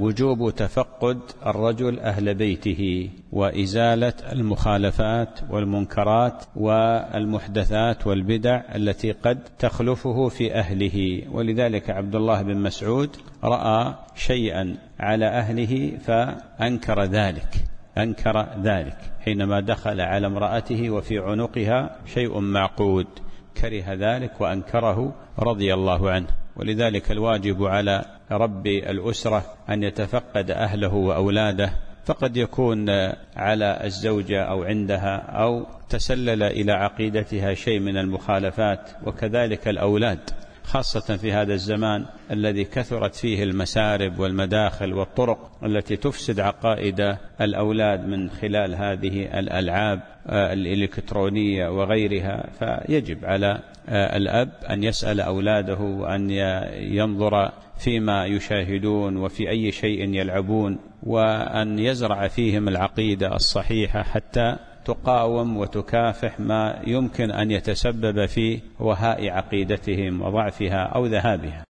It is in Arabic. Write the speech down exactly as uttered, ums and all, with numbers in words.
وجوب تفقد الرجل أهل بيته وإزالة المخالفات والمنكرات والمحدثات والبدع التي قد تخلفه في أهله. ولذلك عبد الله بن مسعود رأى شيئا على أهله فأنكر ذلك أنكر ذلك حينما دخل على امرأته وفي عنقها شيء معقود، كره ذلك وأنكره رضي الله عنه. ولذلك الواجب على رب الأسرة أن يتفقد أهله وأولاده، فقد يكون على الزوجة أو عندها أو تسلل إلى عقيدتها شيء من المخالفات، وكذلك الأولاد خاصة في هذا الزمان الذي كثرت فيه المسارب والمداخل والطرق التي تفسد عقائد الأولاد من خلال هذه الألعاب الإلكترونية وغيرها. فيجب على الأب أن يسأل أولاده وأن ينظر فيما يشاهدون وفي أي شيء يلعبون، وأن يزرع فيهم العقيدة الصحيحة حتى تقاوم وتكافح ما يمكن أن يتسبب في وهاء عقيدتهم وضعفها أو ذهابها.